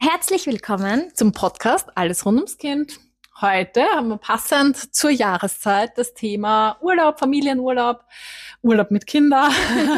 Herzlich willkommen zum Podcast Alles rund ums Kind. Heute haben wir passend zur Jahreszeit das Thema Urlaub, Familienurlaub, Urlaub mit Kindern.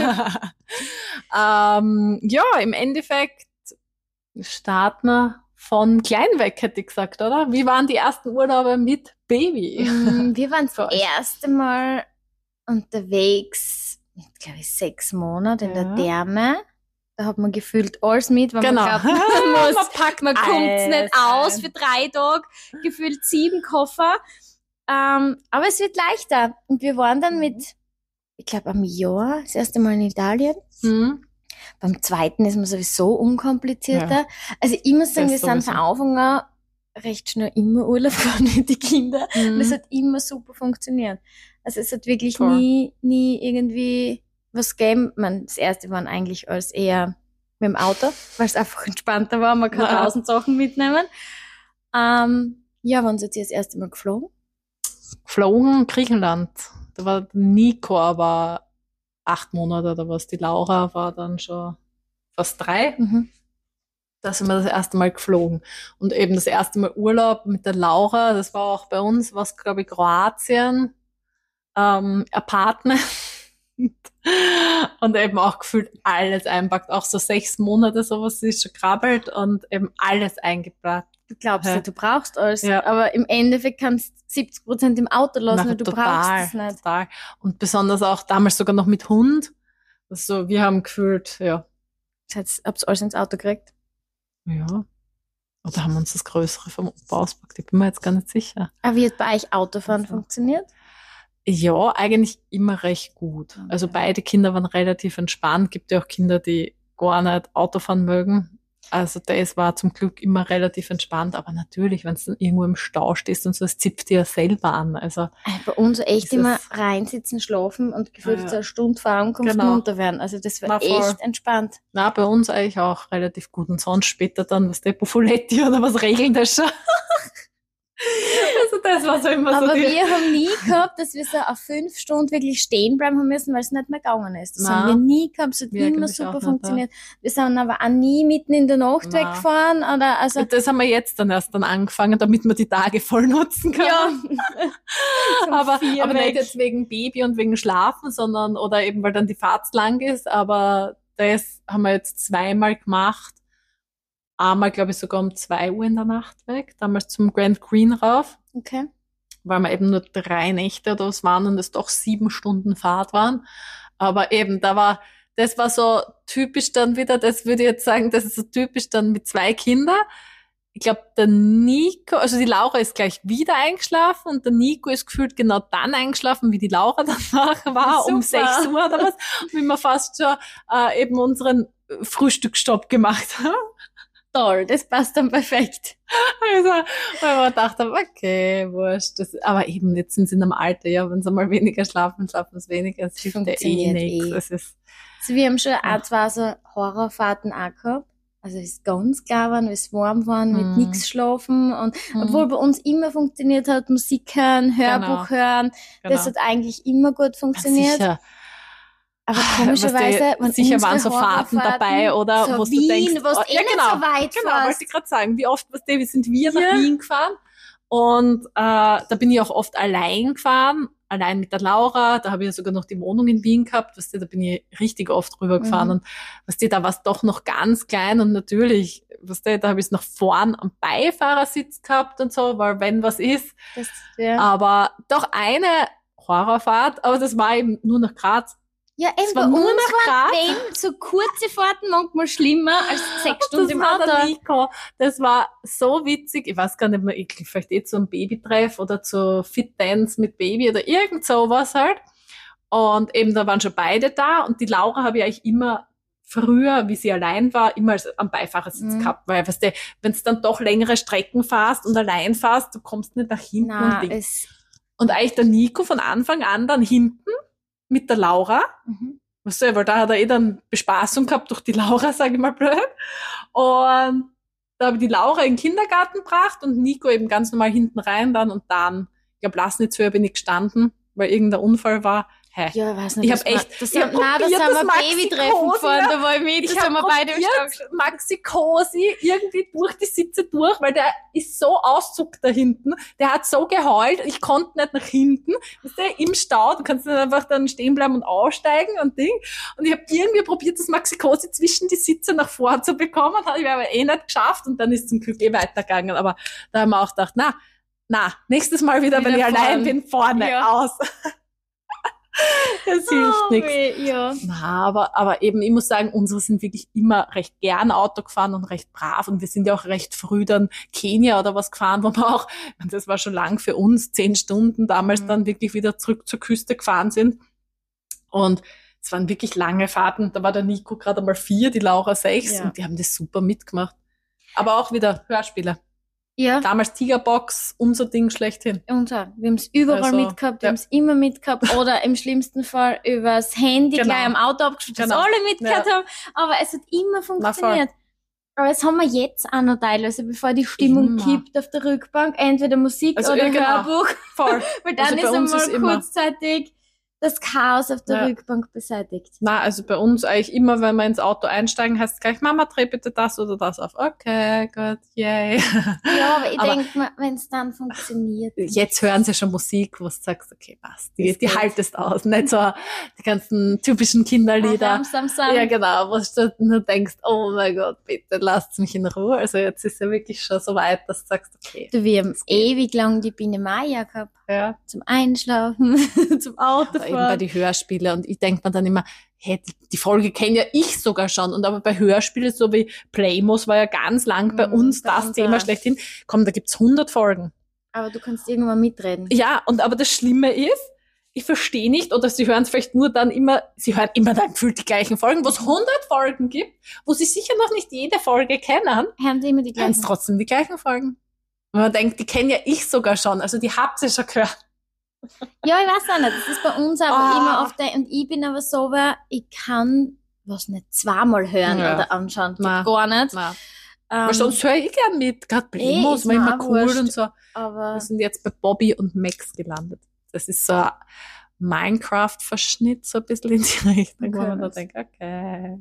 Im Endeffekt starten wir von klein weg, hätte ich gesagt, oder? Wie waren die ersten Urlaube mit Baby? Wir waren das erste Mal unterwegs, glaube ich, 6 Monate in der Therme. Da hat man gefühlt alles mit, weil man glaubt, man kommt nicht aus für 3 Tage, gefühlt 7 Koffer. Aber es wird leichter. Und wir waren dann mit, ich glaube, einem Jahr das erste Mal in Italien. Mhm. Beim zweiten ist man sowieso unkomplizierter. Ja. Also ich muss sagen, wir sind von Anfang an recht schnell immer Urlaub gefahren mit den Kindern. Und es hat immer super funktioniert. Also es hat wirklich nie irgendwie was gegeben. Das erste waren eigentlich alles eher mit dem Auto, weil es einfach entspannter war. Man kann 1000 Sachen mitnehmen. Wann seid ihr das erste Mal geflogen? Geflogen, Griechenland. Da war Nico aber 8 Monate oder was. Die Laura war dann schon fast 3. Da sind wir das erste Mal geflogen. Und eben das erste Mal Urlaub mit der Laura, das war auch bei uns, was glaube ich, Kroatien, Apartment. Und eben auch gefühlt alles einpackt, auch so 6 Monate sowas ist schon krabbelt und eben alles eingepackt. Du glaubst ja, du brauchst alles, aber im Endeffekt kannst du 70% im Auto lassen und du brauchst es nicht. Total. Und besonders auch damals sogar noch mit Hund. Also wir haben gefühlt, Habt ihr alles ins Auto gekriegt? Ja. Oder haben wir uns das Größere vom Opa auspackt? Ich bin mir jetzt gar nicht sicher. Aber wie hat bei euch Autofahren funktioniert? Ja, eigentlich immer recht gut. Okay. Also beide Kinder waren relativ entspannt. Gibt ja auch Kinder, die gar nicht Autofahren mögen. Also das war zum Glück immer relativ entspannt. Aber natürlich, wenn du dann irgendwo im Stau stehst und so, das zippt dir ja selber an. Also bei uns echt immer reinsitzen, schlafen und gefühlt so eine Stunde vor Ankunft munter werden. Also das war echt entspannt. Na, bei uns eigentlich auch relativ gut. Und sonst später dann, was der Bufoletti oder was regeln das schon. Also das war so immer aber so. Aber wir haben nie gehabt, dass wir so auf 5 Stunden wirklich stehen bleiben haben müssen, weil es nicht mehr gegangen ist. Das haben wir nie gehabt. Es hat immer super funktioniert. Wir sind aber auch nie mitten in der Nacht weggefahren. Also das haben wir jetzt dann erst angefangen, damit wir die Tage voll nutzen können. Ja. aber nicht jetzt wegen Baby und wegen Schlafen, sondern, oder eben, weil dann die Fahrt lang ist. Aber das haben wir jetzt 2-mal gemacht. Einmal, glaube ich, sogar um 2 Uhr in der Nacht weg, damals zum Grand Queen rauf. Okay. Weil wir eben nur 3 Nächte oder was waren und es doch 7 Stunden Fahrt waren. Aber eben, das war so typisch dann wieder, das würde ich jetzt sagen, das ist so typisch dann mit 2 Kindern. Ich glaube, der Nico, also die Laura ist gleich wieder eingeschlafen und der Nico ist gefühlt genau dann eingeschlafen, wie die Laura danach war, um 6 Uhr oder was, wie wir fast schon eben unseren Frühstücksstopp gemacht haben. Toll, das passt dann perfekt. Also, weil man dachte, okay, wurscht. Aber eben, jetzt sind sie in einem Alter, wenn sie mal weniger schlafen es weniger. Es hilft ja nichts. Also wir haben schon auch 2 so Horrorfahrten auch gehabt. Also es ist ganz klar, wenn es warm waren, mit nichts schlafen. Und obwohl bei uns immer funktioniert hat, Musik hören, Hörbuch hören, das hat eigentlich immer gut funktioniert. Sicher. Aber komischerweise, sicher waren so Fahrten dabei, oder? So wo Wien, du denkst, was nicht so weit Genau, wollte ich gerade sagen. Wie oft, sind wir nach Wien gefahren? Und da bin ich auch oft allein gefahren, allein mit der Laura. Da habe ich ja sogar noch die Wohnung in Wien gehabt. Da bin ich richtig oft rüber gefahren. Und da war es doch noch ganz klein. Und natürlich, da habe ich es nach vorn am Beifahrersitz gehabt und so, weil wenn was ist. Aber doch eine Horrorfahrt, aber das war eben nur nach Graz. Ja, eben bei uns waren so kurze Fahrten manchmal schlimmer als 6 Stunden im Auto. Nico. Das war so witzig. Ich weiß gar nicht mehr, vielleicht zu einem Babytreff oder zu Fit Dance mit Baby oder irgend sowas halt. Und eben da waren schon beide da und die Laura habe ich eigentlich immer früher, wie sie allein war, immer am Beifahrersitz gehabt, weil, wenn du dann doch längere Strecken fährst und allein fährst, du kommst nicht nach hinten und eigentlich der Nico von Anfang an dann hinten mit der Laura. Weißt du, weil da hat er dann Bespaßung gehabt durch die Laura, sage ich mal blöd. Und da habe ich die Laura in den Kindergarten gebracht und Nico eben ganz normal hinten rein dann. Und dann, ich glaube, Lasnitzhöhe bin ich gestanden, weil irgendein Unfall war. Hä? Ja, ich weiß nicht. Ich habe echt, das sind wir Babytreffen gefahren, da war ich mit, ich habe beide Maxi Cosi irgendwie durch die Sitze durch, weil der ist so auszuckt da hinten. Der hat so geheult, ich konnte nicht nach hinten. Weißt du, im Stau, du kannst nicht einfach dann stehen bleiben und aussteigen und Ding. Und ich habe irgendwie probiert, das Maxi Cosi zwischen die Sitze nach vorn zu bekommen, habe ich aber nicht geschafft und dann ist zum Glück weitergegangen. Aber da haben wir auch gedacht, na, nächstes Mal wieder wenn ich allein bin, vorne, aus. Das hilft nichts. Ja. Aber eben, ich muss sagen, unsere sind wirklich immer recht gern Auto gefahren und recht brav. Und wir sind ja auch recht früh dann Kenia oder was gefahren, wo wir auch, das war schon lang für uns, 10 Stunden damals dann wirklich wieder zurück zur Küste gefahren sind. Und es waren wirklich lange Fahrten. Da war der Nico gerade einmal 4, die Laura 6 und die haben das super mitgemacht. Aber auch wieder Hörspiele. Ja. Damals Tigerbox, unser Ding schlechthin. Wir haben es überall mitgehabt, wir haben es immer mitgehabt oder im schlimmsten Fall übers Handy gleich am Auto abgespielt, dass alle mitgehört haben. Aber es hat immer funktioniert. Aber das haben wir jetzt auch noch teilweise, bevor die Stimmung kippt auf der Rückbank. Entweder Musik oder Hörbuch. Voll. Weil dann ist einmal kurzzeitig das Chaos auf der Rückbank beseitigt. Also bei uns eigentlich immer, wenn wir ins Auto einsteigen, heißt es gleich, Mama, dreh bitte das oder das auf. Okay, gut, yay. Ja, aber ich denke, wenn es dann funktioniert. Jetzt hören sie schon Musik, wo du sagst, okay, passt, die haltest aus. Nicht so die ganzen typischen Kinderlieder. Ja, genau, wo du nur denkst, oh mein Gott, bitte lasst mich in Ruhe. Also jetzt ist ja wirklich schon so weit, dass du sagst, okay. Wir haben ewig lang die Biene Maya gehabt. Ja. Zum Einschlafen, zum Autofahren. Eben bei die Hörspiele und ich denke mir dann immer, hey, die Folge kenne ja ich sogar schon und aber bei Hörspielen, so wie Playmos war ja ganz lang bei uns das Thema schlechthin. Komm, da gibt's 100 Folgen. Aber du kannst irgendwann mitreden. Ja, aber das Schlimme ist, ich verstehe nicht, oder sie hören es vielleicht nur dann immer, sie hören immer dann gefühlt die gleichen Folgen, wo es 100 Folgen gibt, wo sie sicher noch nicht jede Folge kennen. Hören sie immer die gleichen? Hören trotzdem die gleichen Folgen. Und man denkt, die kenne ja ich sogar schon, also die habt ihr schon gehört. Ja, ich weiß auch nicht, das ist bei uns aber immer oft, und ich bin aber so, weil ich kann was nicht zweimal hören oder anschauen, gar nicht. Aber sonst höre ich gern mit, gerade Playmos, war immer cool wurscht, und so. Aber wir sind jetzt bei Bobby und Max gelandet. Das ist so ein Minecraft-Verschnitt, so ein bisschen in die Richtung, wo man da denkt, okay.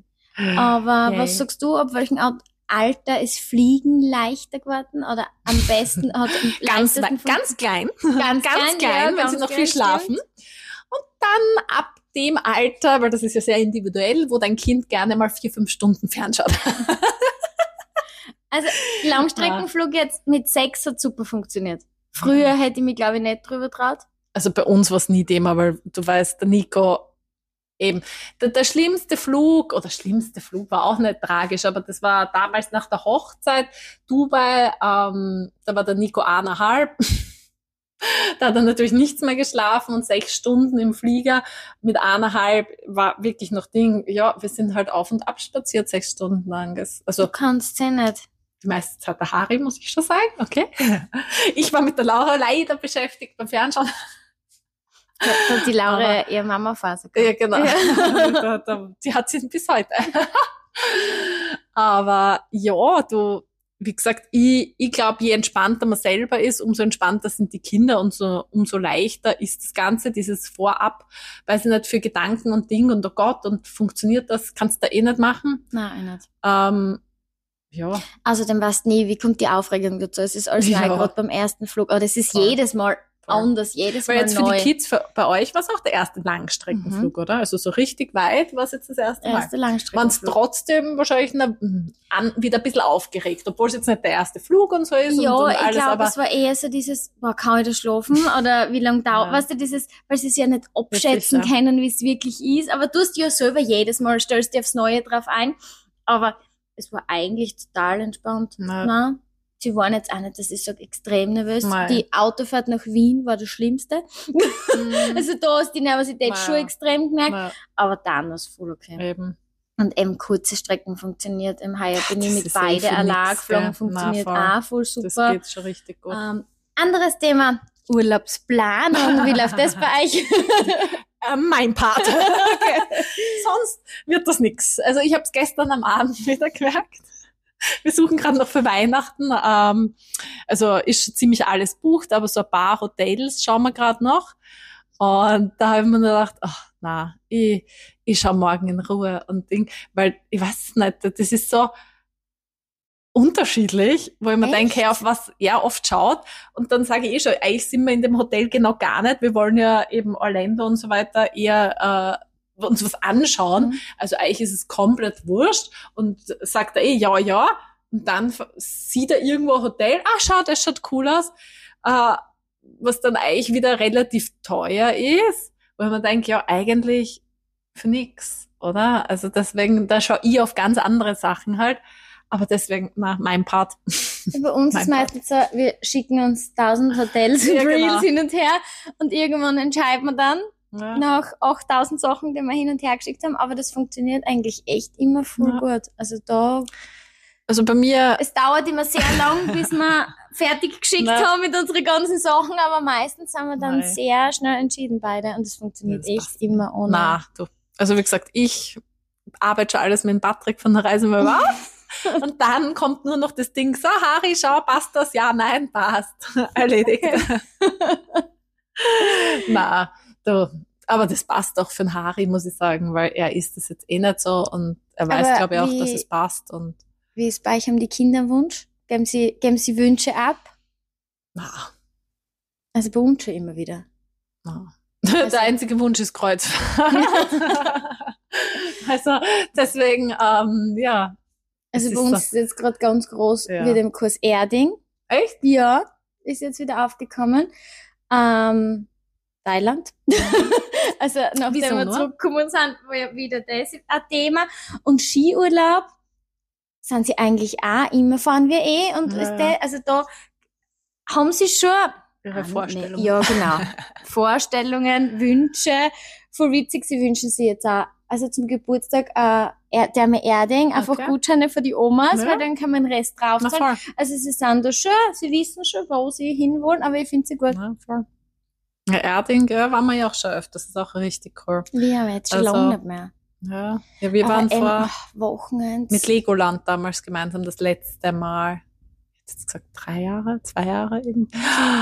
Aber was sagst du, ab welchem Alter ist Fliegen leichter geworden oder am besten hat ganz klein, wenn sie noch viel schlafen. Und dann ab dem Alter, weil das ist ja sehr individuell, wo dein Kind gerne mal 4-5 Stunden fernschaut. Also Langstreckenflug jetzt mit 6 hat super funktioniert. Früher hätte ich mich, glaube ich, nicht drüber traut. Also bei uns war es nie Thema, weil du weißt, der Nico eben, der schlimmste Flug war auch nicht tragisch, aber das war damals nach der Hochzeit, Dubai, da war der Nico 1,5. Da hat er natürlich nichts mehr geschlafen und 6 Stunden im Flieger mit 1,5 war wirklich noch Ding. Ja, wir sind halt auf und ab spaziert 6 Stunden lang. Also, du kannst ja nicht. Die meiste Zeit der Harry, muss ich schon sagen, okay. Ich war mit der Laura leider beschäftigt beim Fernschauen. Hat die Laura ihre Mama-Phase gehabt. Ja, genau. Die hat sie bis heute. Aber ja, wie gesagt, ich glaube, je entspannter man selber ist, umso entspannter sind die Kinder und umso leichter ist das Ganze, dieses Vorab, weiß ich nicht, für Gedanken und Ding und oh Gott, und funktioniert das, kannst du da nicht machen. Nein, nicht. Ja. Also dann weißt du nie, wie kommt die Aufregung dazu. Es ist alles neu, gerade beim ersten Flug. Aber das ist jedes Mal anders, jedes Mal neu. Weil jetzt für die Kids, bei euch war es auch der erste Langstreckenflug, oder? Also so richtig weit war es jetzt das erste Mal. Erste Langstreckenflug. Waren es trotzdem wahrscheinlich wieder ein bisschen aufgeregt, obwohl es jetzt nicht der erste Flug und so ist. Ja, und ich glaube, es war eher so dieses, kann ich da schlafen? Oder wie lange dauert, weißt du, weil sie es ja nicht abschätzen können, wie es wirklich ist. Aber du hast ja selber jedes Mal, stellst dir aufs Neue drauf ein. Aber es war eigentlich total entspannt. Nein. Sie waren jetzt auch nicht, dass ich sage, extrem nervös. Nein. Die Autofahrt nach Wien war das Schlimmste. Also da hast die Nervosität schon extrem gemerkt. Aber dann war es voll okay. Eben. Und eben kurze Strecken funktioniert. Im Heuer bin ich mit beide allein geflogen, funktioniert auch voll super. Das geht schon richtig gut. Anderes Thema, Urlaubsplanung. Wie läuft das bei euch? Mein Part. Okay. Sonst wird das nix. Also ich habe es gestern am Abend wieder gemerkt. Wir suchen gerade noch für Weihnachten. Also ist schon ziemlich alles bucht, aber so ein paar Hotels schauen wir gerade noch. Und da habe ich mir gedacht, ach, na, ich schau morgen in Ruhe und Ding, weil ich weiß nicht, das ist so unterschiedlich, wo ich mir denke, auf was er oft schaut. Und dann sage ich schon, eigentlich sind wir in dem Hotel genau gar nicht. Wir wollen ja eben Orlando und so weiter eher uns was anschauen. Also eigentlich ist es komplett wurscht. Und sagt er ja. Und dann sieht er irgendwo ein Hotel. Schau, das schaut cool aus. Was dann eigentlich wieder relativ teuer ist. Weil man denkt, ja, eigentlich für nix, oder? Also deswegen, da schaue ich auf ganz andere Sachen halt. Aber deswegen, mein Part. Bei uns ist meistens so, wir schicken uns 1000 Hotels und Reels hin und her und irgendwann entscheiden wir dann nach 8000 Sachen, die wir hin und her geschickt haben, aber das funktioniert eigentlich echt immer voll gut. Also bei mir... Es dauert immer sehr lang, bis wir fertig geschickt haben mit unseren ganzen Sachen, aber meistens haben wir dann sehr schnell entschieden beide und es funktioniert echt immer ohne. Also wie gesagt, ich arbeite schon alles mit dem Patrick von der Reise mal auf. Und dann kommt nur noch das Ding, so, Harry, schau, passt das? Ja, nein, passt. Erledigt. Aber das passt auch für den Harry, muss ich sagen, weil er ist das jetzt eh nicht so und er weiß, glaube ich, auch, dass es passt. Und wie ist bei euch um die Kinderwunsch? Geben Sie Wünsche ab? Also bei uns schon immer wieder. Der einzige Wunsch ist Kreuzfahrt. Also deswegen, Also bei uns ist jetzt gerade ganz groß mit dem Kurs Erding. Echt? Ja, ist jetzt wieder aufgekommen. Thailand. Also nachdem wir zurückgekommen sind, war ja wieder das ein Thema. Und Skiurlaub sind sie eigentlich auch immer, fahren wir und also da haben sie schon ihre Vorstellungen. Ja, genau. Vorstellungen, Wünsche. Voll witzig, sie wünschen sich jetzt auch, also zum Geburtstag, Therme Erding, einfach Gutscheine für die Omas, weil dann kann man den Rest draufzahlen. Also sie sind da schon, sie wissen schon, wo sie hinwollen, aber ich finde sie gut. Ja, voll. Ja, Erding, waren wir ja auch schon öfters, das ist auch richtig cool. Wir haben jetzt schon lange nicht mehr. Ja, wir waren vor Wochenende mit Legoland damals gemeinsam das letzte Mal. Jetzt gesagt 3 Jahre, 2 Jahre irgendwie.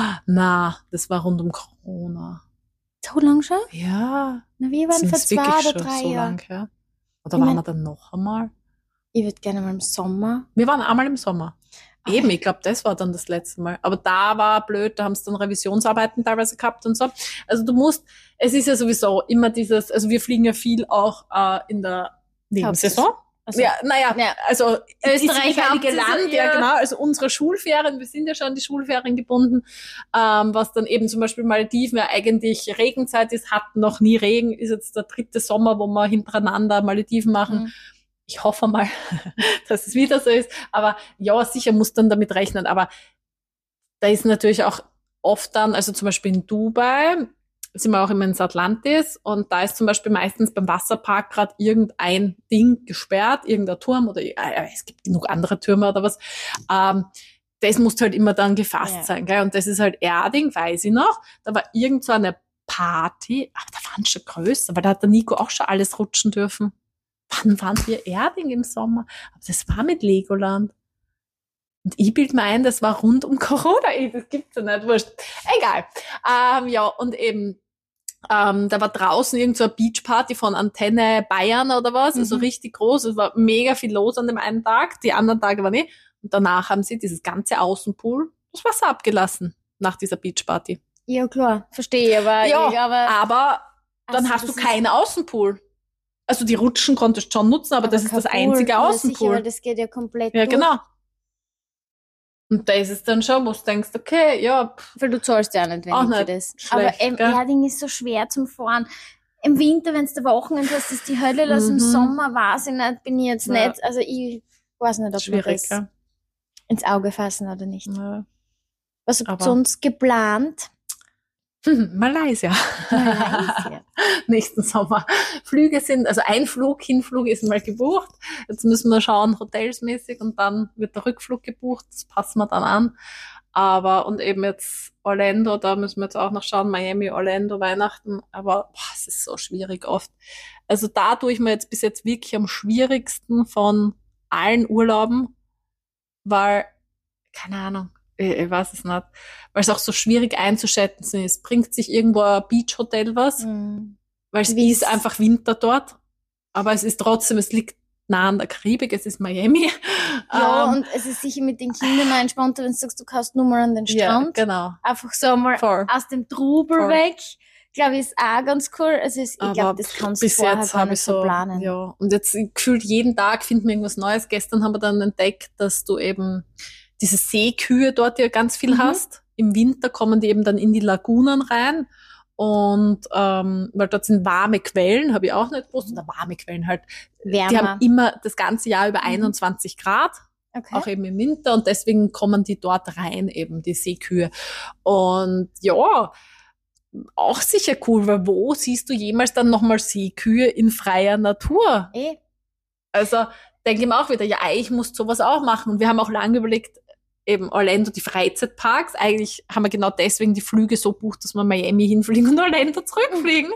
Das war rund um Corona. So lang schon? Ja. Na, wir waren vor 2 oder 3 Jahren. Ja. Oder waren wir dann noch einmal? Ich würde gerne mal im Sommer. Wir waren einmal im Sommer. Eben, ich glaube, das war dann das letzte Mal. Aber da war blöd, da haben sie dann Revisionsarbeiten teilweise gehabt und so. Also es ist ja sowieso immer dieses, also wir fliegen ja viel auch in der Nebensaison. Also, also Österreich heilige Land, genau, also unsere Schulferien, wir sind ja schon an die Schulferien gebunden, was dann eben zum Beispiel Malediven ja eigentlich Regenzeit ist, hatten noch nie Regen, ist jetzt der 3. Sommer, wo wir hintereinander Malediven machen. Ich hoffe mal, dass es wieder so ist, aber ja, sicher muss dann damit rechnen, aber da ist natürlich auch oft dann, also zum Beispiel in Dubai, sind wir auch immer ins Atlantis und da ist zum Beispiel meistens beim Wasserpark gerade irgendein Ding gesperrt, irgendein Turm oder es gibt genug andere Türme oder was. Das muss halt immer dann gefasst sein, gell? Und das ist halt Erding, weiß ich noch. Da war irgend so eine Party, aber da waren schon größer, weil da hat der Nico auch schon alles rutschen dürfen. Wann waren wir Erding im Sommer? Aber das war mit Legoland. Und ich bilde mir ein, das war rund um Corona. Das gibt's ja nicht, wurscht. Egal. Und eben, da war draußen irgend so eine Beachparty von Antenne Bayern oder was, also richtig groß. Es war mega viel los an dem einen Tag, die anderen Tage waren nicht. Und danach haben sie dieses ganze Außenpool, das Wasser abgelassen nach dieser Beachparty. Ja, klar, verstehe, aber dann hast du keinen Außenpool. Also die Rutschen konntest du schon nutzen, aber das ist das einzige Außenpool. Sicher, das geht ja komplett durch. Genau. Und da ist es dann schon, wo du denkst, okay, ja. Weil du zahlst ja nicht wenig für das. Schlecht, aber Erding ist so schwer zum Fahren. Im Winter, wenn du Wochenende hast, ist die Hölle los. Im Sommer weiß ich nicht, bin ich jetzt nicht. Also ich weiß nicht, ob wir das ins Auge fassen oder nicht. Ja. Was habt ihr sonst geplant? Malaysia. Nächsten Sommer. Flüge sind, also ein Hinflug ist mal gebucht. Jetzt müssen wir schauen, hotelsmäßig, und dann wird der Rückflug gebucht. Das passen wir dann an. Und eben jetzt Orlando, da müssen wir jetzt auch noch schauen, Miami, Orlando, Weihnachten. Aber es ist so schwierig oft. Also da tue ich mir jetzt bis jetzt wirklich am schwierigsten von allen Urlauben, weil, keine Ahnung, Ich weiß es nicht. Weil es auch so schwierig einzuschätzen ist. Bringt sich irgendwo ein Beachhotel was? Weil es ist einfach Winter dort. Aber es ist trotzdem, es liegt nah an der Karibik, es ist Miami. Ja, und es ist sicher mit den Kindern auch entspannter, wenn du sagst, du kannst nur mal an den Strand. Ja, genau. Einfach so mal aus dem Trubel weg. Glaube ich, ist auch ganz cool. Also ich glaube, das kannst du vorher gar nicht so planen. Ja, und jetzt gefühlt jeden Tag finden wir irgendwas Neues. Gestern haben wir dann entdeckt, dass du eben diese Seekühe dort ja ganz viel hast. Im Winter kommen die eben dann in die Lagunen rein. Und weil dort sind warme Quellen, habe ich auch nicht gewusst. Oder warme Quellen halt. Wärmer. Die haben immer das ganze Jahr über 21 Grad. Okay. Auch eben im Winter. Und deswegen kommen die dort rein, eben die Seekühe. Und ja, auch sicher cool, weil wo siehst du jemals dann nochmal Seekühe in freier Natur? Also denke ich mir auch wieder, ja, ich muss sowas auch machen. Und wir haben auch lange überlegt, eben Orlando, die Freizeitparks, eigentlich haben wir genau deswegen die Flüge so bucht, dass wir Miami hinfliegen und Orlando zurückfliegen.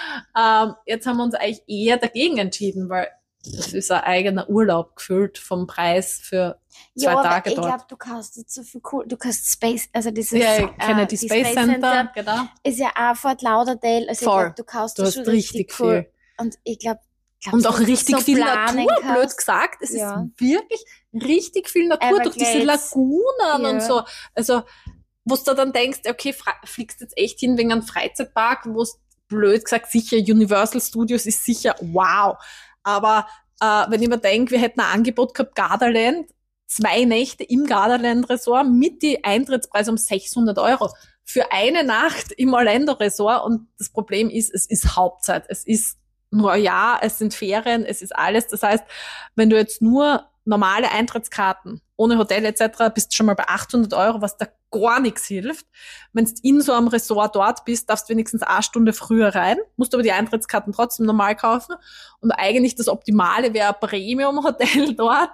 Jetzt haben wir uns eigentlich eher dagegen entschieden, weil das ist ein eigener Urlaub gefühlt vom Preis für 2 Tage dort. Ich glaube, du kannst jetzt so viel cool, du kannst Space, also dieses die Space Center, genau. Ist ja auch Fort Lauderdale, also voll. Ich glaube, du kannst du das hast schon richtig cool. Viel. Und ich glaube, und auch richtig so viel Natur, blöd gesagt. Es ist wirklich richtig viel Natur durch diese Lagunen und so. Also, wo du dann denkst, okay, fliegst jetzt echt hin wegen einem Freizeitpark, wo es blöd gesagt sicher Universal Studios ist sicher wow. Aber wenn ich mir denke, wir hätten ein Angebot gehabt, Gardaland, 2 Nächte im Gardaland Resort mit die Eintrittspreise um 600 € für eine Nacht im Orlando Resort. Und das Problem ist, es ist Hauptzeit. Es ist nur Jahr, es sind Ferien, es ist alles. Das heißt, wenn du jetzt nur normale Eintrittskarten ohne Hotel etc. bist schon mal bei 800 €, was da gar nichts hilft. Wenn du in so einem Resort dort bist, darfst du wenigstens 1 Stunde früher rein, musst aber die Eintrittskarten trotzdem normal kaufen. Und eigentlich das Optimale wäre ein Premium-Hotel dort,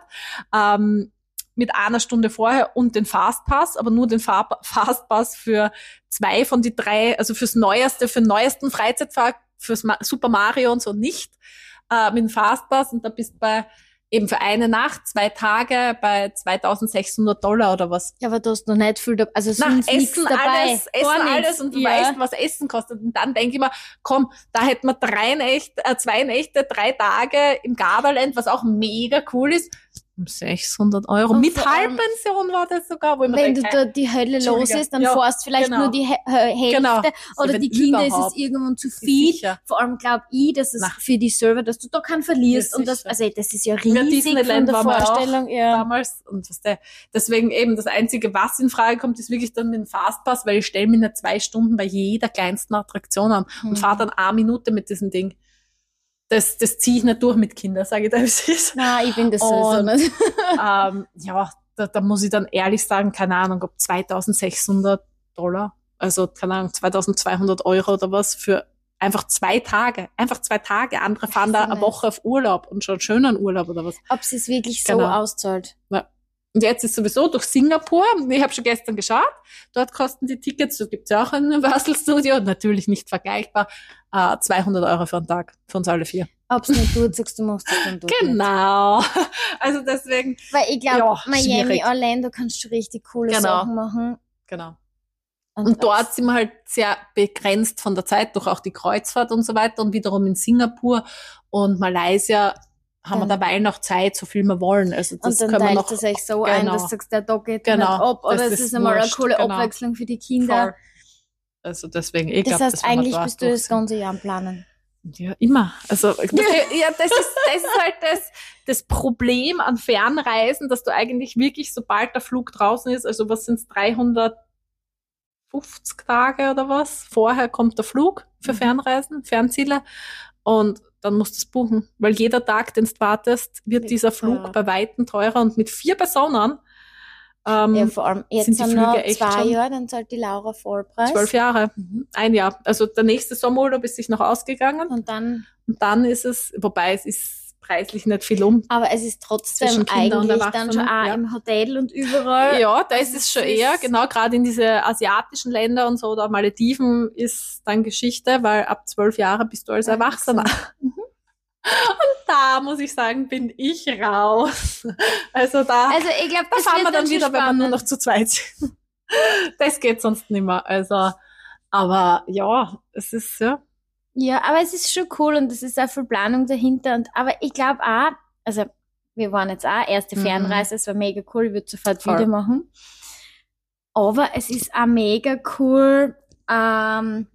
mit 1 Stunde vorher und den Fastpass, aber nur den Fastpass für 2 von die 3, also für den neuesten Freizeitpark, fürs Super Mario und so nicht, mit dem Fastpass, und da bist du bei eben für eine Nacht, 2 Tage bei 2.600 $ oder was. Ja, aber du hast noch nicht viel dabei. Also sonst Essen dabei. alles und du weißt, was Essen kostet. Und dann denke ich mir, komm, da hätten wir 2 Nächte, 3 Tage im Gardaland, was auch mega cool ist. Um 600 €. Und mit Halbpension war das sogar. Wo wenn du da die Hölle los ist, dann fährst vielleicht nur die Hälfte. Oder die Kinder ist es irgendwann zu viel. Vor allem glaube ich, dass es für die Server, dass du da keinen verlierst. Und das ist ja riesig von der Vorstellung. Damals. Und deswegen eben das Einzige, was in Frage kommt, ist wirklich dann mit dem Fastpass, weil ich stelle mir nicht 2 Stunden bei jeder kleinsten Attraktion an und fahre dann 1 Minute mit diesem Ding. Das ziehe ich nicht durch mit Kindern, sage ich da, wie es ist. Nein, ich bin das sowieso nicht. Da muss ich dann ehrlich sagen, keine Ahnung, ob 2.600 $, also keine Ahnung, 2.200 € oder was, für einfach 2 Tage. Einfach 2 Tage. Andere fahren da eine Woche auf Urlaub und schon schönen Urlaub oder was. Ob es wirklich so auszahlt. Ja. Und jetzt ist sowieso durch Singapur, ich habe schon gestern geschaut, dort kosten die Tickets, so gibt's ja auch ein Universal Studio, natürlich nicht vergleichbar, 200 € für einen Tag, für uns alle 4. Ob's nicht tut, sagst du, machst das dann durch. Genau. Also deswegen. Weil ich glaube, Miami, Orlando kannst du richtig coole Sachen machen. Genau. Und dort sind wir halt sehr begrenzt von der Zeit, durch auch die Kreuzfahrt und so weiter. Und wiederum in Singapur und Malaysia haben wir dabei noch Zeit, so viel wir wollen. Also das und dann können wir teilt es euch so ein, dass du sagst, der Tag geht nicht ab. Oder es ist einmal eine coole Abwechslung für die Kinder. Voll. Also deswegen, ich glaube, das heißt, eigentlich bist du das ganze Jahr am Planen. Ja, immer. Also das ist halt das Problem an Fernreisen, dass du eigentlich wirklich, sobald der Flug draußen ist, also was sind's, 350 Tage oder was? Vorher kommt der Flug für Fernreisen, Fernziele, und dann musst du es buchen, weil jeder Tag, den du wartest, wird dieser Flug bei Weitem teurer, und mit 4 Personen vor allem jetzt sind die Flüge noch 2 Jahre, dann zahlt die Laura Vollpreis. 12 Jahre, 1 Jahr. Also der nächste Sommerurlaub ist sich noch ausgegangen. Und dann ist es, wobei es ist preislich nicht viel Aber es ist trotzdem eigentlich dann schon auch im Hotel und überall. Ja, da ist es schon eher, genau, gerade in diese asiatischen Länder und so, oder Malediven ist dann Geschichte, weil ab 12 Jahre bist du als Erwachsener. Und da muss ich sagen, bin ich raus. Also ich glaube, da fahren wir dann wieder, wenn wir nur noch zu zweit sind. Das geht sonst nicht mehr. Also, aber ja, es ist ja. Ja, aber es ist schon cool und es ist auch viel Planung dahinter. Aber ich glaube auch, also wir waren jetzt auch erste Fernreise, es war mega cool, ich würde sofort wieder machen. Aber es ist auch mega cool, einmal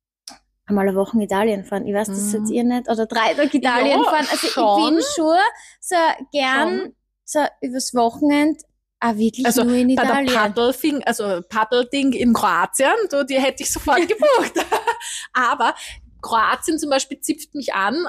eine Woche in Italien fahren. Ich weiß, das seid ihr nicht. Oder 3 Tage Italien fahren. Also ich bin schon so gern so übers Wochenende auch wirklich also nur in Italien. Bei der Paddelding in Kroatien, die hätte ich sofort gebucht. Aber Kroatien zum Beispiel zipft mich an,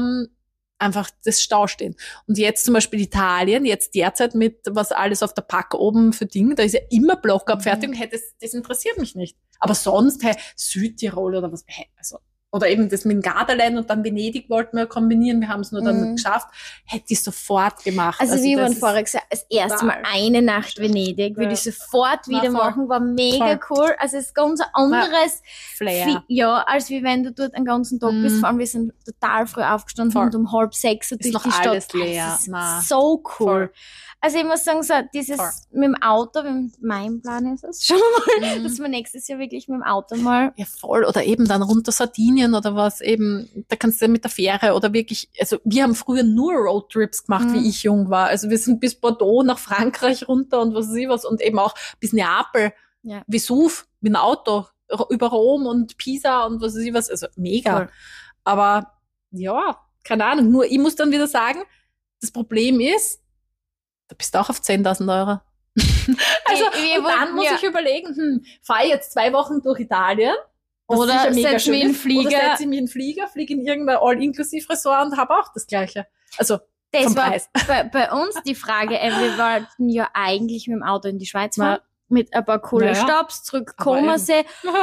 einfach das Staustehen. Und jetzt zum Beispiel Italien, jetzt derzeit mit was alles auf der Pack oben für Ding, da ist ja immer Blockabfertigung, das interessiert mich nicht. Aber sonst, Südtirol oder was, also, oder eben das mit dem Gardaland und dann Venedig wollten wir kombinieren, wir haben es nur dann geschafft, hätte ich sofort gemacht. Also wie wir vorher gesagt, das erste Mal eine Nacht Venedig, würde ich sofort wieder machen, war mega cool. Also es ist ganz ein anderes Flair. Ja, als wie wenn du dort einen ganzen Tag bist, vor allem wir sind total früh aufgestanden und um 5:30 durch die Stadt. Alles leer. Das ist so cool. Also ich muss sagen, so dieses mit dem Auto, mein Plan ist es schon mal, dass wir nächstes Jahr wirklich mit dem Auto mal... Ja, voll. Oder eben dann runter Sardinien oder was eben, da kannst du ja mit der Fähre oder wirklich, also wir haben früher nur Roadtrips gemacht, wie ich jung war. Also wir sind bis Bordeaux nach Frankreich runter und was weiß ich was und eben auch bis Neapel, Vesuv mit dem Auto, über Rom und Pisa und was weiß ich was. Also mega. Voll. Aber ja, keine Ahnung. Nur ich muss dann wieder sagen, das Problem ist, da bist du auch auf 10.000 €. Also, und dann muss ich überlegen, fahre ich jetzt 2 Wochen durch Italien? Oder setze ich mich in den Flieger? Oder setze ich mich in den Flieger, fliege in irgendein All-Inklusiv-Ressort und habe auch das Gleiche. Also, das vom war Preis. Bei uns die Frage, wir wollten ja eigentlich mit dem Auto in die Schweiz fahren. Mit ein paar coolen Stops, zurück Comersee.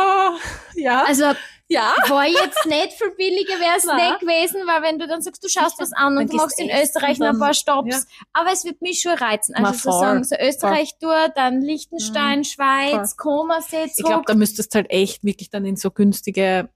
Ja. Also, war jetzt nicht viel billiger, wäre es nicht gewesen, weil wenn du dann sagst, du schaust was an und du machst in Österreich noch ein paar Stops. Aber es wird mich schon reizen. Also zu sagen, so Österreich-Tour, dann Liechtenstein, Schweiz, Comersee, zurück. Ich glaube, da müsstest du halt echt wirklich dann in so günstige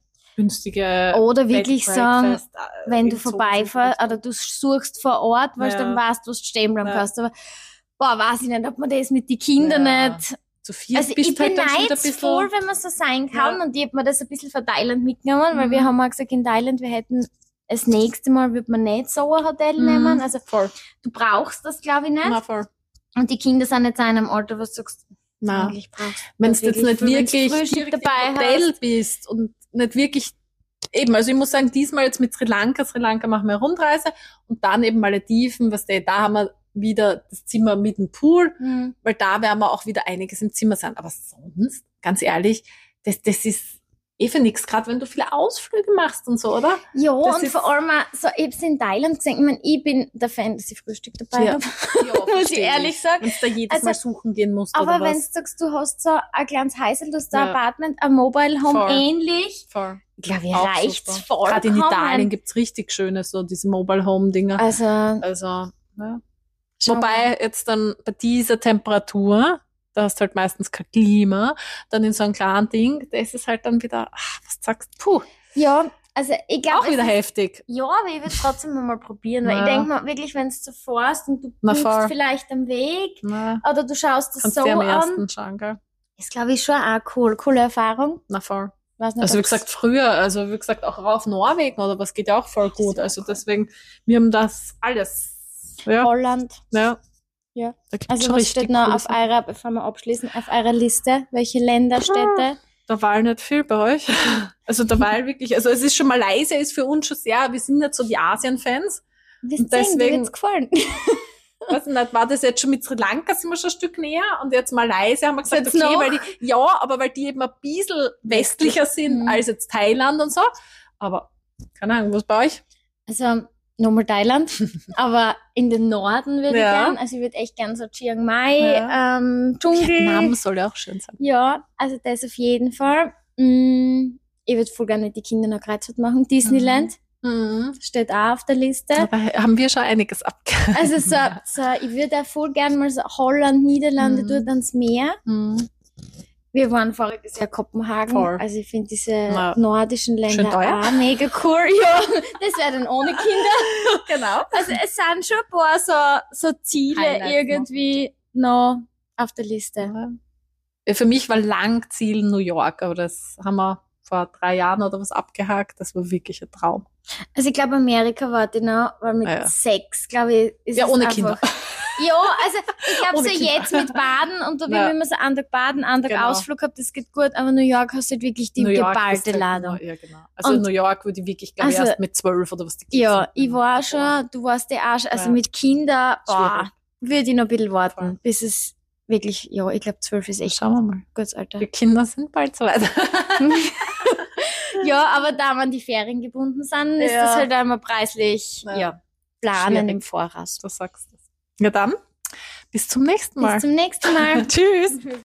oder wirklich sagen, wenn du vorbeifährst, oder du suchst vor Ort, weil dann weißt du, was du stehen bleiben kannst. Aber weiß ich nicht, ob man das mit den Kindern nicht... Zu viel also ich beneide es voll, wenn man so sein kann und ich hab mir das ein bisschen von Thailand mitgenommen, weil wir haben mal gesagt, in Thailand, wir hätten das nächste Mal wird man nicht so ein Hotel nehmen, also du brauchst das, glaube ich, nicht. Na, voll. Und die Kinder sind jetzt in einem Alter, was du sagst, eigentlich brauchst. Wenn du jetzt nicht wirklich dabei im Hotel bist und nicht wirklich eben, also ich muss sagen, diesmal jetzt mit Sri Lanka machen wir eine Rundreise und dann eben Malediven, da haben wir wieder das Zimmer mit dem Pool, weil da werden wir auch wieder einiges im Zimmer sein. Aber sonst, ganz ehrlich, das ist für nichts, gerade wenn du viele Ausflüge machst und so, oder? Ja, das und vor allem auch, so, ich hab's in Thailand gesehen, ich meine, ich bin der Fan, dass ich Frühstück dabei habe. Ja, muss ich ehrlich sagen. Wenn du da jedes Mal suchen gehen musst, aber oder was. Aber wenn du sagst, du hast so ein kleines Häusl, du hast ein Apartment, ein Mobile Home ähnlich. Voll. Ich glaube, ihr reicht's voll. Gerade in Italien gibt's richtig schöne, so diese Mobile Home Dinger. Also, ja. Wobei jetzt dann bei dieser Temperatur, da hast du halt meistens kein Klima, dann in so einem kleinen Ding, das ist halt dann wieder, was sagst du? Ja, also ich glaube... Auch wieder heftig. Ja, aber ich würde trotzdem mal probieren, weil ich denke mal wirklich, wenn du so fährst und du buchst vielleicht am Weg oder du schaust das so an, schauen, gell? ist glaube ich schon auch cool. Coole Erfahrung. Na voll. Nicht, also wie gesagt, früher, auch rauf Norwegen oder was geht ja auch voll gut. Also deswegen, wir haben das alles. Ja. Holland. Ja. Also was steht noch auf eurer, bevor wir abschließen, auf eurer Liste? Welche Länder, Städte? Da war nicht viel bei euch. Also da war wirklich, also es ist schon Malaysia ist für uns schon sehr, wir sind nicht so die Asien-Fans. Deswegen, dir wird's gefallen. Weiß nicht, war das jetzt schon mit Sri Lanka sind wir schon ein Stück näher und jetzt Malaysia haben wir gesagt, okay, weil die eben ein bisschen westlicher sind als jetzt Thailand und so. Aber keine Ahnung, was bei euch? Also nochmal Thailand, aber in den Norden würde ich gern. Also ich würde echt gern so Chiang Mai, Dschungel. Vietnam soll ja auch schön sein. Ja, also das auf jeden Fall. Ich würde voll gerne mit den Kindern noch Kreuzfahrt machen. Disneyland. Steht auch auf der Liste. Aber haben wir schon einiges abgehakt. Also ich würde auch voll gerne mal so Holland, Niederlande, dort ans Meer. Wir waren voriges Jahr Kopenhagen. Voll. Also ich finde diese nordischen Länder auch mega cool. Ja, das wäre dann ohne Kinder. Genau. Also es sind schon ein paar so Ziele Highlights irgendwie noch auf der Liste. Ja, für mich war lang Ziel New York, aber das haben wir vor 3 Jahren oder was abgehakt. Das war wirklich ein Traum. Also ich glaube, Amerika warte noch, weil mit 6, glaube ich, ist es ohne einfach... Kinder. Ja, also ich glaube so jetzt mit Baden und da will immer so einen Tag Baden, einen Tag Ausflug gehabt, das geht gut, aber New York hast du halt wirklich die geballte Ladung. Ja, genau. Also in New York würde ich wirklich, glaube ich, erst mit 12 oder was die Kids sind. Ich war schon, du warst ja auch schon, also mit Kindern, würde ich noch ein bisschen warten, bis es wirklich, ich glaube 12 ist echt. Schauen wir mal. Gutes Alter. Die Kinder sind bald so weit. Ja, aber da man die Ferien gebunden sind, ist das halt einmal preislich, planen schwierig. Im Voraus. Du sagst das. Ja dann, bis zum nächsten Mal. Bis zum nächsten Mal. Tschüss.